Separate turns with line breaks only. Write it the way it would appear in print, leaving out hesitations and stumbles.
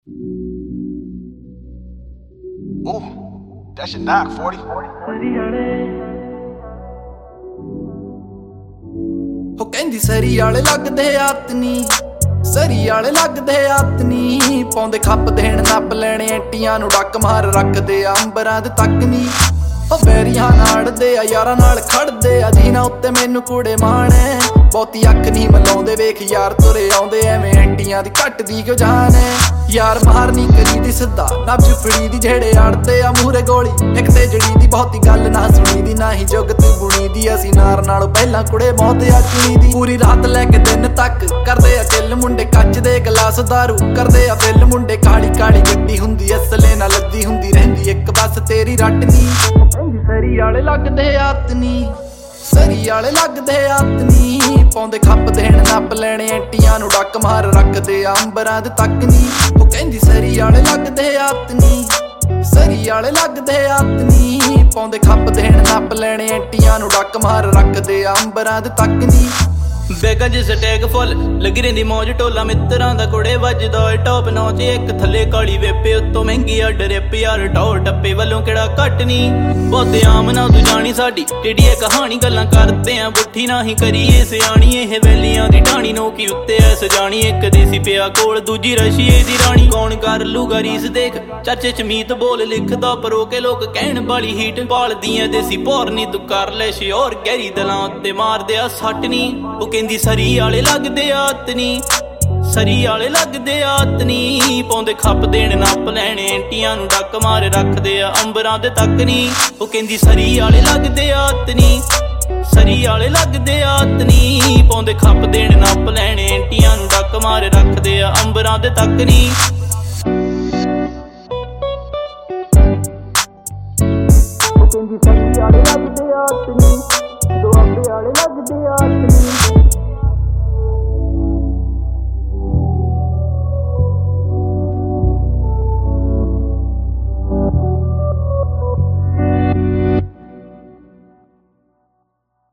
Ooh, that should knock, 40.
हो कहंदी सरी आले लगदे आतनी सरी आले लगदे आतनी पौंदे खप देण नप लैणे एंटियां नूं डक मार रखदे आ अंबरां दे तक नी ओ बैरियां नाड़दे आ यारां नाल खड़दे आ दीना उत्ते मैनू कूड़े माणे बहुती अख नहीं मलाउंदे वेख यार तुरे आउंदे एवें एंटियां दी घटदी क्यों जान यार मारनी करी दी सिद्धा नब्ज फड़ी दी जेड़े अड़दे आ मूहरे गोली इक ते जड़ी दी बहुती गल ना सुनी दी ना ही जुगत बुनी दी असी नार नालों पहलां कुड़े मौत आ चुनी दी पूरी रात लैके दिन तक करदे आ तिल मुंडे कच दे गलास दारू करदे आ बिल मुंडे काली काली गड्डी हुंदी असले ना लद्दी हुंदी रहिंदी इक बस तेरी रटनी सरी आले लगदे आतनी सरी आले लगदे आतनी पौंदे खप देण नप लैणे एंटियां नूं डक मार रखदे आ अंबरां दे तक नी ओ कहंदी सरी आले लगदे आतनी सरी आले लगदे आतनी पौंदे खप देण नप लैणे एंटियां नूं डक मार रखदे आ अंबरां दे तक नी
बैगां च स्टैग फुल लगी रहिंदी मौज टोला मित्तरां दा कुड़े वजदा होए टॉप नौच एक थल्ले काली वेपे उत्तों महंगी अडर यार टौर टप्पे वल्लों केड़ा घट नी बहुते आम ना तू जानी साडी टेढ़ी कहानी गल्लां करदे आ बुट्ठी ना ही करिए सियाणी एह वैलियां दी ढाणी नोकी उत्ते ऐ सजानी एक देसी पिया कोल दूजी रशिए दी रानी कौन कर लूगा रीस देख चर्चे च मीत बोल लिखदा परो के लोग कहण बाली हीट पालदियां देसी भौर नी तू कर ले श्योर गहरी दलां उत्ते मार दे आ सट नी कहंदी सरी आले लगदे आतनी सरी आले लगदे आतनी पौंदे खप देण नप लैणे एंटियां नूं डक मार रखदे आ अंबरां दे तक नी ओ कहंदी सरी आले लगदे आतनी सरी आले लगदे आतनी पौंदे खप देण नप लैणे एंटियां नूं डक मार रखदे आ अंबरां दे तक नी
कहंदी सरी आले लगदे आतनी दुआबे आले लगदे आतनी